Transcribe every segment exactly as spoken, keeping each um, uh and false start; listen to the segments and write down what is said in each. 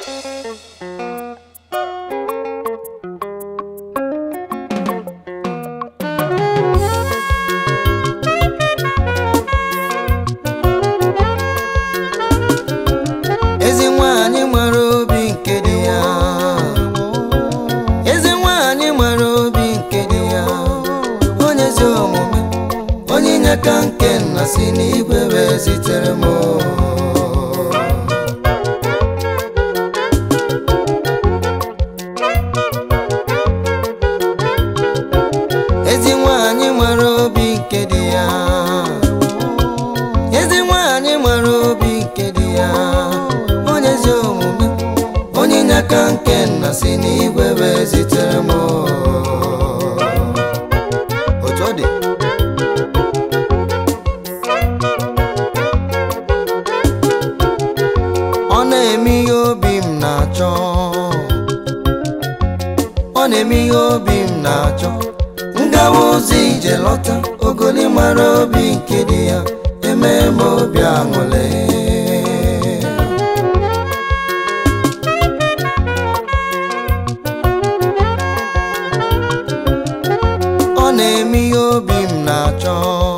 Ezi nwanyị nwere obi nke dị ya, ezi nwanyị nwere obi nke dị ya, onye ezi omume, onye nyaka nke nna si n'igwe wee zitere m. Ezi nwanyị nwere obi nke dị ya, ezi nwanyị nwere obi nke dị ya, onye ezi omume, onye nyaka nke nna si n'igwe wee zitere m. Otu ọ dị, ọ na-eme ihe obi m na-achọ, ọ na-eme ihe obi m na-achọ, ngawa ozi ije lọta, ogoli mara obi nke dị ya, eme m obi aṅụrị. Ọ na-eme ihe obi m na-achọ,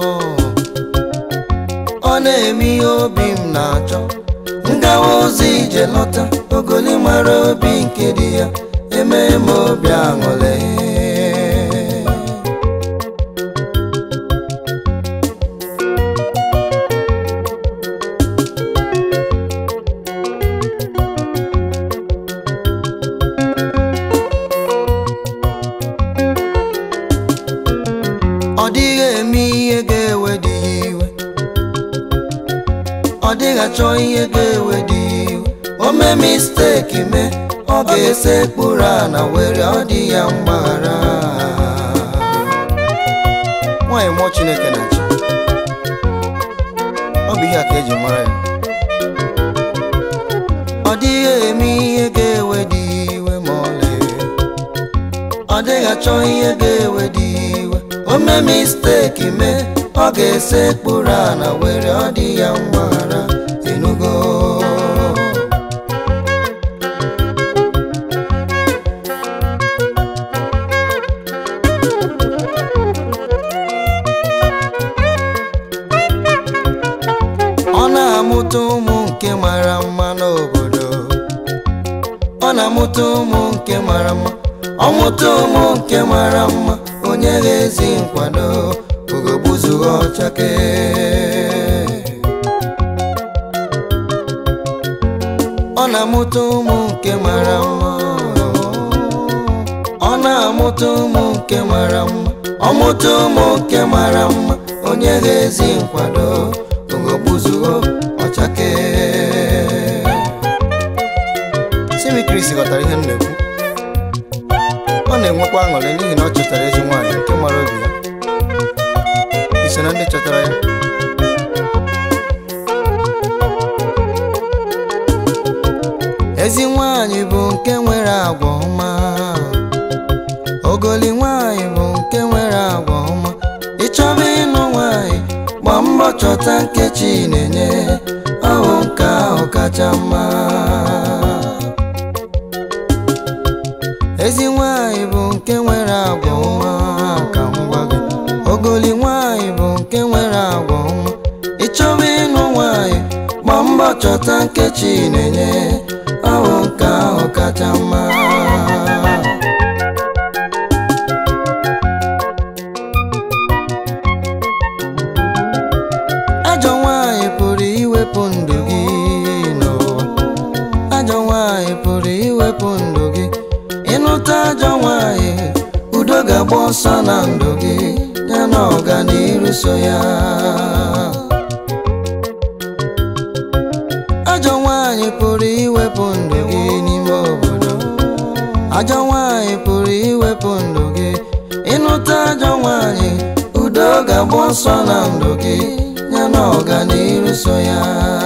ọ na-eme ihe obi m na-achọ, ngawa ozi ije lọta, ogoli mara obi nke dị ya, eme m obi aṅụrị. Ọ dịghị eme ihe ga-ewe dị ya iwe, ọ dịghị achọ ihe ga-ewe dị ya iwe, o mee misteki mee, ọ ga-ese kpụrụ ana were ọ dị ya mgbaghara. Nwanyị mmụọ Chineke na-achị, ọ bụ ihe a ka eji mara ya. Ọ dịghị eme ihe ga-ewe dị ya iwe ma ọlị, ọ dịghị achọ ihe ga-ewe dị ya iwe, o mee misteki mee, ọ ga-ese kpụrụ ana were ọ dị ya mgbaghara. Enugo ọ na-amụta ụmụ nke mara mma n'obodo, ọ na-amụta ụmụ nke mara mma, ọ mụta ụmụ nke mara mma, onye ga-ezi nkwado, ugogbuzughị ọchake. Ọ na-amụta ụmụ nke mara mma, ọ na-amụta ụmụ nke mara mma, ọ mụta ụmụ nke mara mma, onye ga-ezi nkwado, ugogbuzughị ọchake. Simi Chris ghọtara ihe m na-ekwu. Ọ na-enwekwa aṅụrị n'ihi na ọ chọtara ezi nwanyị nke mara obi ya. Iso na ndị chọtara ya. Ezi nwanyị bụ nke nwere agwa ọma, ogoli nwanyị bụ nke nwere agwa ọma, ịchọba ịnụ nwanyị, gba mbọ chọta nke Chi na-enye, ahụ nke ahụ kacha mma. Ezi nwanyị bụ nke nwere agwa ọma, ka m gwa gị, ogoli nwanyị bụ nke nwere agwa ọma, ịchọba ịnụ nwanyị, gba mbọ chọta nke Chi na-enye, ahụ nke ahụ kacha mma. Ajọ nwanyị pụrụ iwepụ ndụ gị n'ụwa, ajọ nwanyị pụrụ iwepụ ndụ gị, ịnụta ajọ nwanyị, udo ga-agba ọsọ na ndụ gị, ya na ọganiru so ya. Ajọ nwanyị pụrụ iwepụ ndụ gị n'ime obodo, ajọ nwanyị pụrụ iwepụ ndụ gị, ịnụta ajọ nwanyị, udo ga-agba ọsọ na ndụ gị, ya na ọganiru so ya.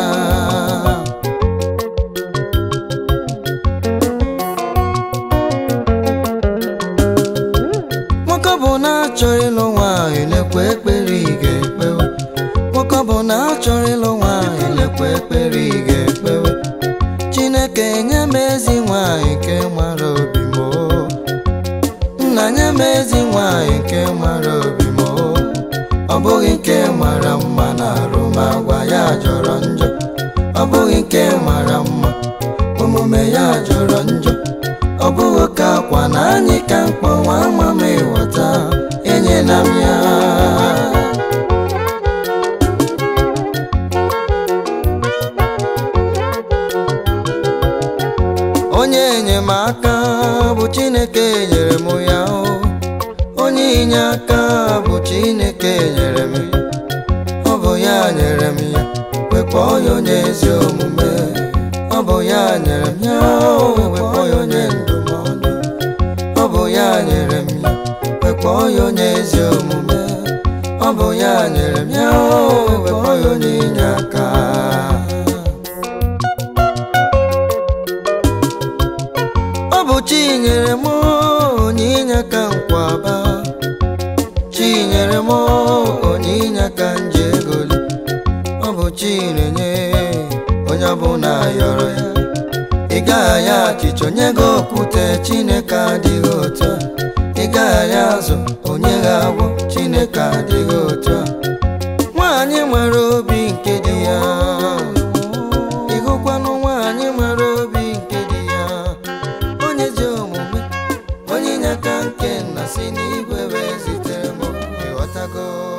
Nwoke bụ na achọrọ ịlụ nwanyị, lekwa ekpere ị ga-ekpewe. Nwoke bụ na achọrọ ịlụ nwanyị, lekwa ekpere ị ga-ekpewe. Chineke Chineke nye m ezi nwanyị nke mara obi m, nna nye m ezi nwanyị nke mara obi m, ọ bụghị nke mara mma na arụmagwa ya jọrọ njọ, ọ bụghị nke mara mma omume ya jọrọ njọ, ọ bụghị ka akwa na anyị ka mkpọ nwa ama m ịghọta, enyela m ya. Onye enyemaka bụ Chineke nyere m ya, onye inyeaka bụ Chineke nyere m ya, ọ bụ ya nyere m ya, wekpọ ya onye ezi omume, ọ bụ ya nyere m ya, wekpọ ya onye ndụmọdụ, ọ bụ ya nyere m ya, wekpọ ya onye ezi omume, ọ bụ ya nyere m ya, wekpọ ya onye inyeaka. Chi nyere m onye inyeaka nkwaba, Chi nyere m onye inyeaka njegoli, ọ bụ Chi na-enye onye ọbụla yọrọ ya, ị gaghị ya achịcha onye gị okwute, Chineke adịghị otu a, ị gaghị ya azụ onye gị agwọ, Chineke adịghị otu a. Nwaanyị nwere obi nke di ya, ịhụkwanụ nwaanyị nwere obi nke di ya, onye ezi omume, onye inyeaka nke nna si n'igwe wee zitere m, ịghọtago.